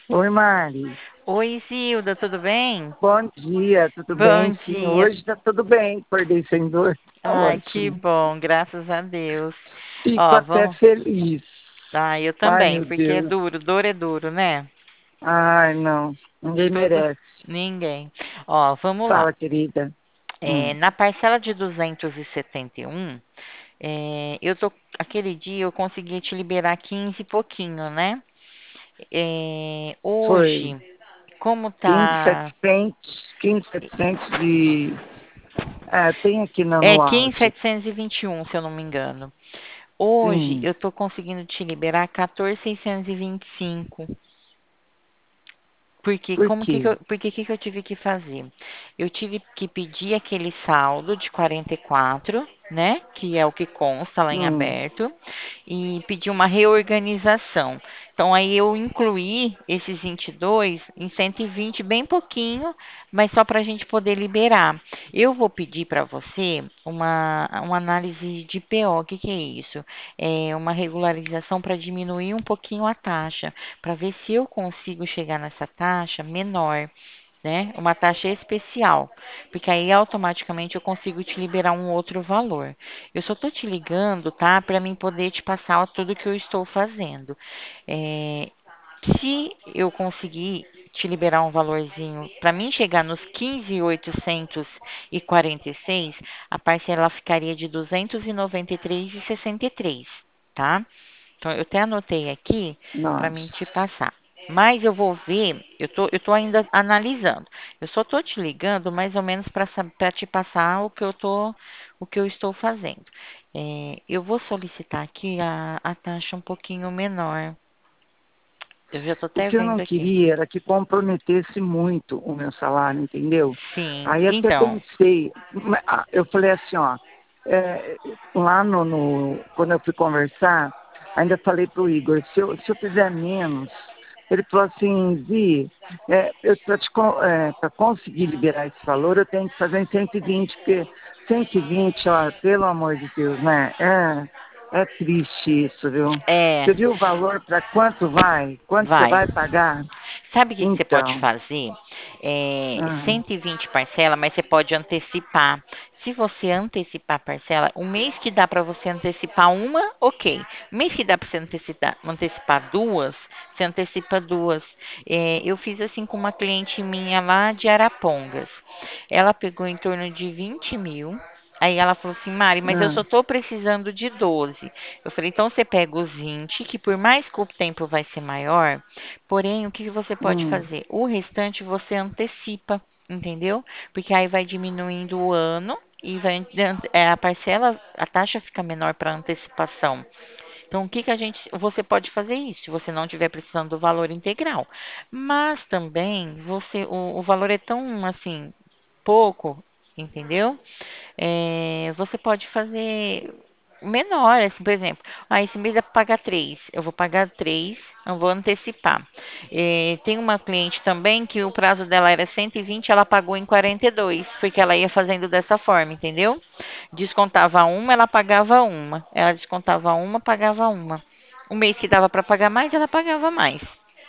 Oi, Mari. Oi, Zilda, tudo bem? Bom dia, tudo bem? Bom Sim, dia. hoje tá tudo bem. Acordei sem dor, tá Ai, que ótimo. bom, graças a Deus. Fico Ó, até vamos. feliz. Ah, eu Ai, também, meu porque é Deus. duro, dor é duro, né? Ai, não, ninguém Tudo, merece. ninguém. Ó, vamos lá. Fala, querida. Na parcela de 271, aquele dia eu consegui te liberar 15 e pouquinho, né? Foi Hoje, como 15.700, tá? 15.700 e... É, tem aqui É no áudio. 15.721, se eu não me engano. Hoje Sim, eu tô conseguindo te liberar 14.625. Porque por como que quê? eu, porque que eu tive que fazer? Eu tive que pedir aquele saldo de 44, né? Que é o que consta lá em Hum, aberto, e pedir uma reorganização. Então aí eu incluí esses 22 em 120, bem pouquinho, mas só para a gente poder liberar. Eu vou pedir para você uma análise de PO. O que é isso? É uma regularização para diminuir um pouquinho a taxa, para ver se eu consigo chegar nessa taxa menor, né? Uma taxa especial, porque aí automaticamente eu consigo te liberar um outro valor. Eu só tô te ligando, tá? Para mim poder te passar tudo que eu estou fazendo. É, se eu conseguir te liberar um valorzinho, para mim chegar nos 15.846, a parcela ficaria de 293,63, tá? Então, eu até anotei aqui para mim te nossa. passar. Mas eu vou ver, eu tô ainda analisando. Eu só tô te ligando mais ou menos para te passar o que eu estou fazendo. Eu vou solicitar aqui a taxa um pouquinho menor. Eu já tô O até que eu vendo não aqui. queria era que comprometesse muito o meu salário, entendeu? Sim, Aí até então, pensei, eu falei assim, ó, lá quando eu fui conversar, ainda falei para o Igor, se eu fizer menos, ele falou assim, Vi, para conseguir liberar esse valor, eu tenho que fazer em 120, porque 120, ó, pelo amor de Deus, né? É triste isso, viu? é, Você viu o valor para quanto vai? Quanto você vai. vai pagar? Sabe o que que você pode Então, fazer? ah, 120 parcela, mas você pode antecipar. Se você antecipar a parcela, o mês que dá para você antecipar uma, ok. O mês que dá para você antecipar duas, você antecipa duas. Eu fiz assim com uma cliente minha lá de Arapongas. Ela pegou em torno de 20 mil. Aí ela falou assim, Mari, mas eu ah, só tô precisando de 12. Eu falei, então você pega os 20, que por mais que o tempo vai ser maior, porém, o que que você pode hum. fazer? O restante você antecipa, entendeu? Porque aí vai diminuindo o ano e a parcela, a taxa fica menor para antecipação. Então, o que que você pode fazer isso, se você não estiver precisando do valor integral. Mas também o valor é tão assim pouco, entendeu? Você pode fazer menor, assim, por exemplo, esse mês é para pagar 3, eu vou pagar 3, eu vou antecipar. Tem uma cliente também que o prazo dela era 120, ela pagou em 42, porque ela ia fazendo dessa forma, entendeu? Descontava uma, ela pagava uma. Ela descontava uma, pagava uma. O mês que dava para pagar mais, ela pagava mais.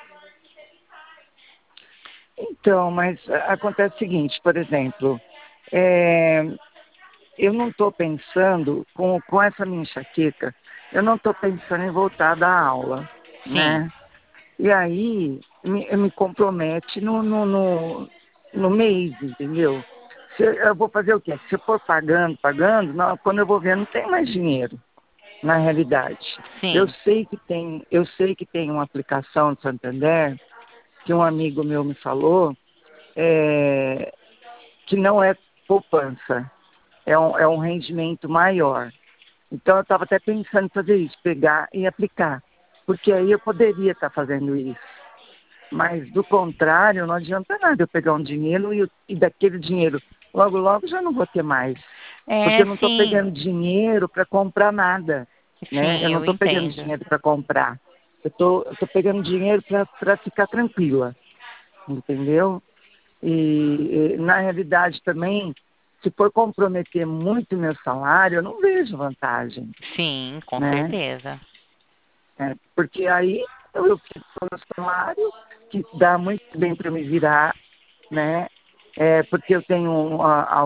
Então, mas acontece o seguinte, por exemplo, é, eu não estou pensando, com essa minha enxaqueca, eu não estou pensando em voltar da aula, Sim, né? E aí me compromete no mês, entendeu? Eu vou fazer o quê? Se eu for pagando, não, quando eu vou ver, não tem mais dinheiro, na realidade. sim. Eu sei que tem uma aplicação do Santander, que um amigo meu me falou, é, que não é poupança, é um rendimento maior. Então eu estava até pensando em fazer isso, pegar e aplicar, porque aí eu poderia estar fazendo isso. Mas do contrário, não adianta nada eu pegar um dinheiro e daquele dinheiro, logo, logo já não vou ter mais. Porque É, eu não estou sim. pegando dinheiro para comprar nada, né? Eu Sim, não eu estou pegando entendo. dinheiro para comprar. Eu tô pegando dinheiro para ficar tranquila, entendeu? Na realidade também, se for comprometer muito meu salário, eu não vejo vantagem, Sim, com né? certeza. Porque aí eu fico com o meu salário que dá muito bem para me virar, né? Porque eu tenho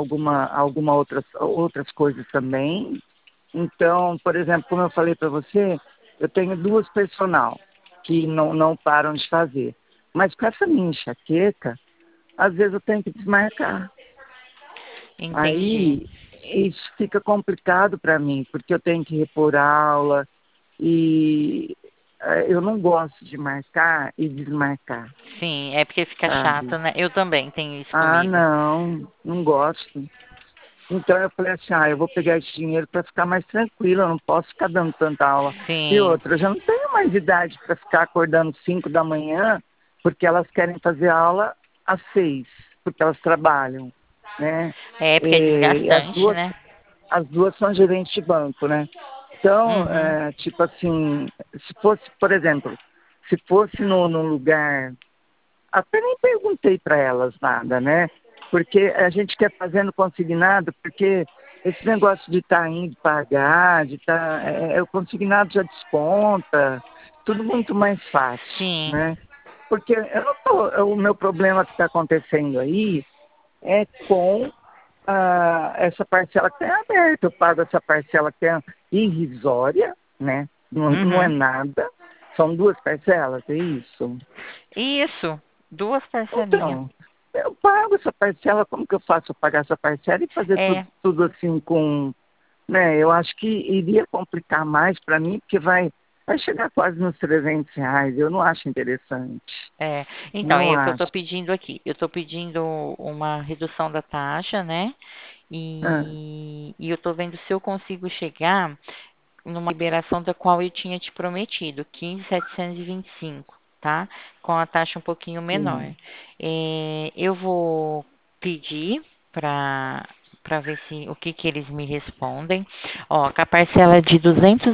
outras coisas também. Então, por exemplo, como eu falei para você, eu tenho duas personal que não param de fazer. Mas com essa minha enxaqueca, às vezes eu tenho que desmarcar. Entendi. Aí isso fica complicado para mim, porque eu tenho que repor aula e eu não gosto de marcar e desmarcar, Sim, é porque fica chato, sabe? né? Eu também tenho isso Ah, comigo. não gosto. Então eu falei assim, eu vou pegar esse dinheiro para ficar mais tranquila, eu não posso ficar dando tanta aula. E Sim. outra, eu já não tenho mais idade para ficar acordando 5 da manhã, porque elas querem fazer aula às 6, porque elas trabalham, né? É, porque é E desgastante, né? as duas são gerentes de banco, né? Então, Uhum. tipo assim, se fosse, por exemplo, se fosse num lugar, até nem perguntei para elas nada, né? Porque a gente quer fazendo consignado, porque esse negócio de estar indo pagar, o consignado já desconta, tudo muito mais fácil, Sim. né? Porque o meu problema que está acontecendo aí é com essa parcela que tem aberta. Eu pago essa parcela que é irrisória, né? Não é Uhum. nada. São duas parcelas, é isso? Isso. Duas parcelinhas. Então, eu pago essa parcela, como que eu faço pagar essa parcela e fazer tudo, É, tudo assim com, né? Eu acho que iria complicar mais para mim, porque vai chegar quase nos R$ 300. Eu não acho interessante. é. Então, Não é o que eu acho. estou pedindo aqui. Eu estou pedindo uma redução da taxa, né? Ah, E eu estou vendo se eu consigo chegar numa liberação da qual eu tinha te prometido, 15.725, tá? Com a taxa um pouquinho menor. sim. Eu vou pedir para ver se o que eles me respondem. Ó, com a parcela de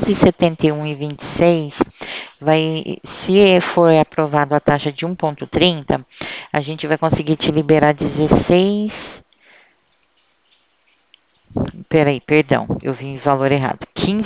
271,26, vai, se for aprovado a taxa de 1,30, a gente vai conseguir te liberar 16. Peraí, perdão, eu vi o valor errado.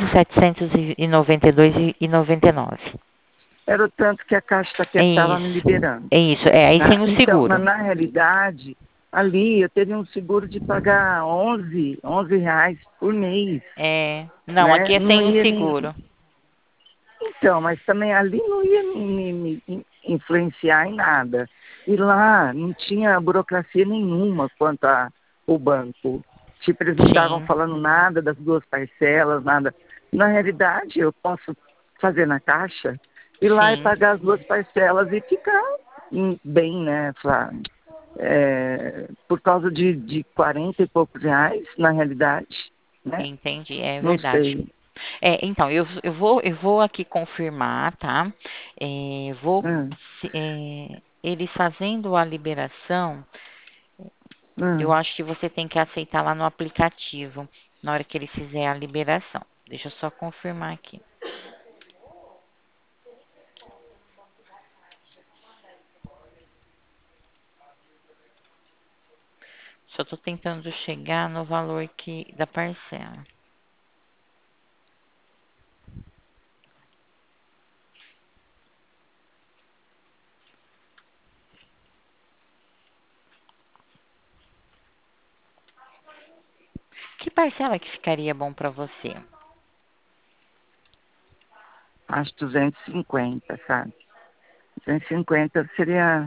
15.792,99. Era o tanto que a Caixa É estava me isso. liberando. É isso. É, aí sem o Então, seguro. na realidade, ali eu teria um seguro de pagar onze reais por mês, É, não, né? aqui é Não sem o ia seguro. então, mas também ali não ia me influenciar em nada. E lá não tinha burocracia nenhuma quanto ao banco. Tipo, eles não estavam Sim, falando nada das duas parcelas, nada. Na realidade, eu posso fazer na Caixa, ir lá e sim, pagar as duas parcelas e ficar bem, né? Por causa de 40 e poucos reais, na realidade, né? entendi, é Não verdade. sei. Então, eu vou aqui confirmar, tá? Vou, Hum, eles fazendo a liberação, eu hum. acho que você tem que aceitar lá no aplicativo, na hora que eles fizerem a liberação. Deixa eu só confirmar aqui. Só estou tentando chegar no valor da parcela. Que parcela que ficaria bom para você? Acho 250, sabe? 250 seria.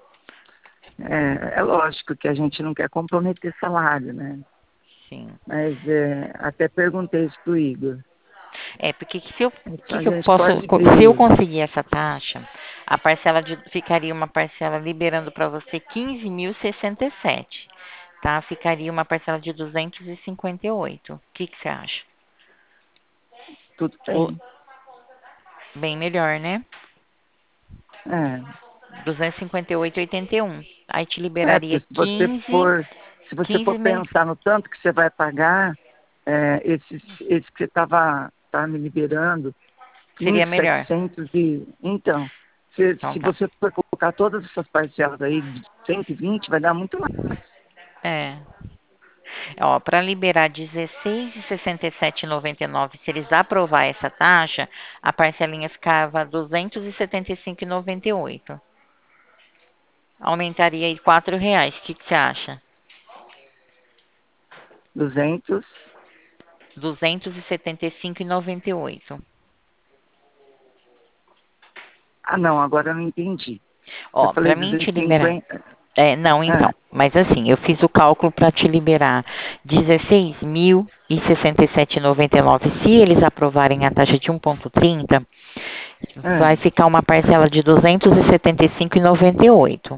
É lógico que a gente não quer comprometer salário, né? Sim. Mas até perguntei isso pro Igor. Porque se eu, A que eu gente posso, pode se eu ver conseguir essa taxa, a parcela ficaria uma parcela liberando para você 15.067, tá? Ficaria uma parcela de 258. O que você acha? tudo Ou, bem. bem melhor, né? É, 258,81. Aí te liberaria porque se você 15 for mil. pensar no tanto que você vai pagar, esse que você tá me liberando, Seria melhor. 1.700 então, se, Então se tá. você for colocar todas essas parcelas aí de 120 vai dar muito mais. É. Ó, para liberar 16,67,99, se eles aprovar essa taxa, a parcelinha ficava 275,98. Aumentaria aí R$ 4. O que que você acha? 200. 275,98. Ah, não, agora eu não entendi. Eu Ó, falei para mim te liberar. 250. Não, Ah, então. Mas assim, eu fiz o cálculo para te liberar 16.067,99. Se eles aprovarem a taxa de 1,30, vai ah, ficar uma parcela de 275,98.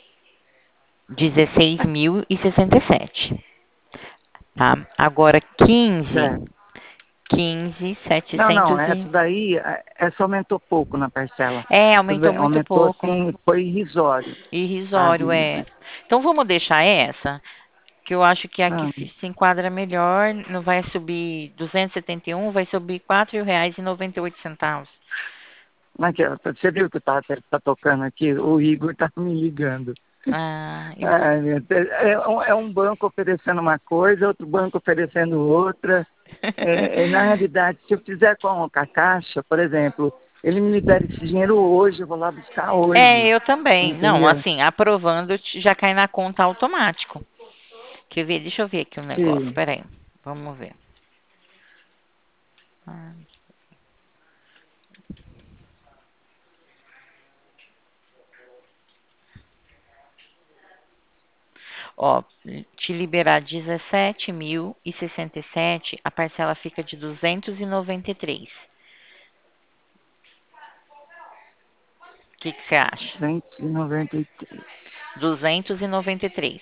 ah, 16.067, tá? Agora certo. 15, Não, não, 700 essa daí, essa aumentou pouco na parcela. Tudo aumentou bem, muito aumentou pouco. assim, foi irrisório, Irrisório, sabe? é. Então vamos deixar essa, que eu acho que aqui Ah, se enquadra melhor, não vai subir 271, vai subir R$ 4,98. mas você viu que tá tocando aqui? O Igor tá me ligando. Ah, Ai, meu Deus, é um banco oferecendo uma coisa, outro banco oferecendo outra. Na realidade, se eu fizer com a Caixa, por exemplo, ele me libera esse dinheiro hoje, eu vou lá buscar hoje, eu também. Não, entendeu? assim, aprovando já cai na conta automático. Quer ver? Deixa eu ver aqui o negócio. Sim. Peraí, vamos ver. Ah, ó, te liberar 17.067, a parcela fica de 293. O que que você acha? 293. 293.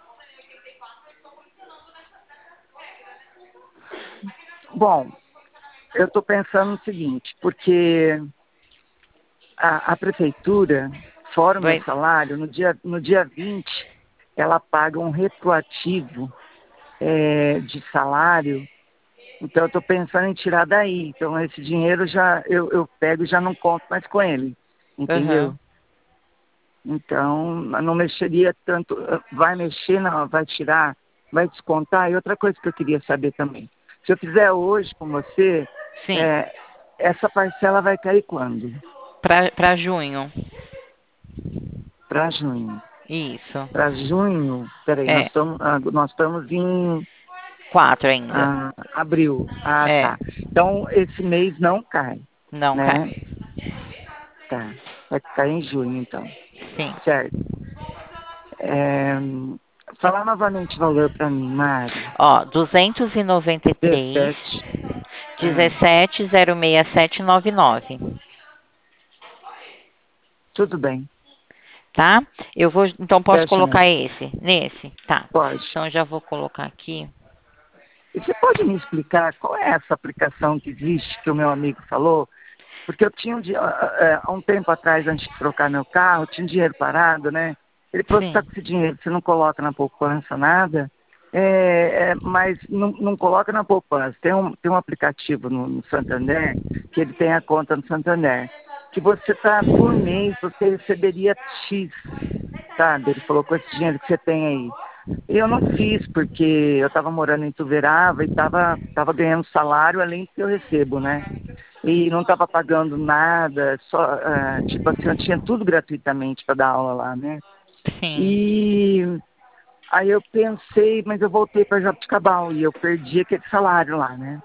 Bom, eu estou pensando no seguinte, porque a prefeitura, fora o meu Vai. salário, no dia 20, ela paga um retroativo de salário. Então, eu estou pensando em tirar daí. Então, esse dinheiro já eu pego e já não conto mais com ele, entendeu? Aham. Então, não mexeria tanto. Vai mexer, não, vai tirar, vai descontar. E outra coisa que eu queria saber também. Se eu fizer hoje com você, Sim, é, essa parcela vai cair quando? para junho. Para junho. Isso. Para junho, peraí, nós É, estamos, nós estamos em 4 ainda. abril. Ah, É, tá. Então, esse mês não cai, não né? cai. Tá. Vai cair em junho, então. Sim. Certo. É, falar novamente o valor para mim, Mari. Ó, 293, 17. Ah, 17,06799, tudo bem. tá? Eu vou, então posso Fecha colocar nesse. nesse, tá? Pode. Então eu já vou colocar aqui. E você pode me explicar qual é essa aplicação que existe que o meu amigo falou? Porque eu tinha há um tempo atrás, antes de trocar meu carro, tinha um dinheiro parado, né? Ele falou, você está Sim, com esse dinheiro, você não coloca na poupança nada, mas não coloca na poupança. Tem um aplicativo no Santander, que ele tem a conta no Santander, que você está, por mês, você receberia X, sabe? Ele falou, com esse dinheiro que você tem aí. E eu não fiz, porque eu estava morando em Tuverava e estava ganhando salário além do que eu recebo, né? E não estava pagando nada, só, tipo assim, eu tinha tudo gratuitamente para dar aula lá, né? sim. E aí eu pensei, mas eu voltei para Jabuticabal e eu perdi aquele salário lá, né?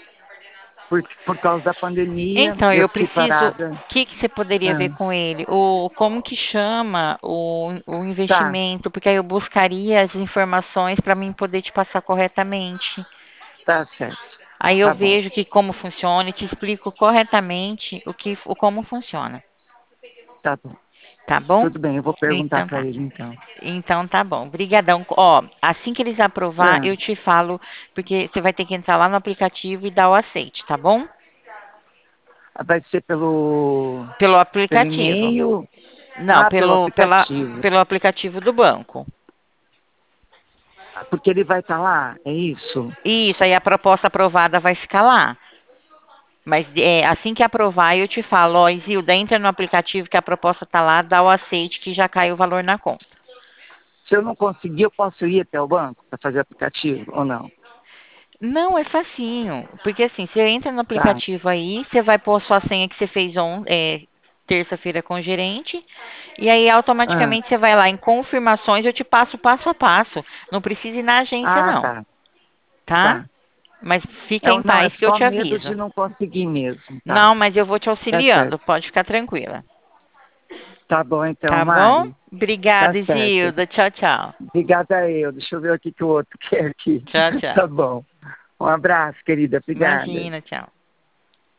Por causa da pandemia, Então, eu eu fiquei preciso. parada. O que que você poderia ver Ah, com ele? Como que chama o tá, investimento? Porque aí eu buscaria as informações para mim poder te passar corretamente. tá certo. Aí eu Tá bom, vejo que como funciona e te explico corretamente como funciona, tá bom. tá bom? Tudo bem, eu vou perguntar Então para tá. ele então. Então tá bom. Brigadão. Ó, assim que eles aprovar, Ah, eu te falo, porque você vai ter que entrar lá no aplicativo e dar o aceite, tá bom? vai ser pelo, Pelo pelo aplicativo. e-mail? Não, Pelo pela, aplicativo. pelo aplicativo do banco. Porque ele vai estar lá, é isso? Isso, aí a proposta aprovada vai ficar lá. Mas assim que aprovar, eu te falo, ó, Isilda, entra no aplicativo que a proposta tá lá, dá o aceite que já cai o valor na conta. Se eu não conseguir, eu posso ir até o banco para fazer aplicativo ou não? Não, é facinho. Porque assim, você entra no Tá, aplicativo aí, você vai pôr sua senha que você fez terça-feira com o gerente. E aí, Ah, automaticamente, você vai lá em confirmações, eu te passo passo a passo. Não precisa ir na agência, ah, não, tá, tá? tá. Mas fica em Não, é paz que eu só te medo de aviso. não conseguir mesmo, tá? Não, mas eu vou te Tá auxiliando, certo. pode ficar tranquila. Tá bom então, Tá bom? Mari. Tá Obrigada, certo. Isilda. Tchau, tchau. Obrigada eu. Deixa eu ver o que que o outro quer aqui. Tchau, tchau. Tá bom. Um abraço, querida. Obrigada. Imagina, tchau.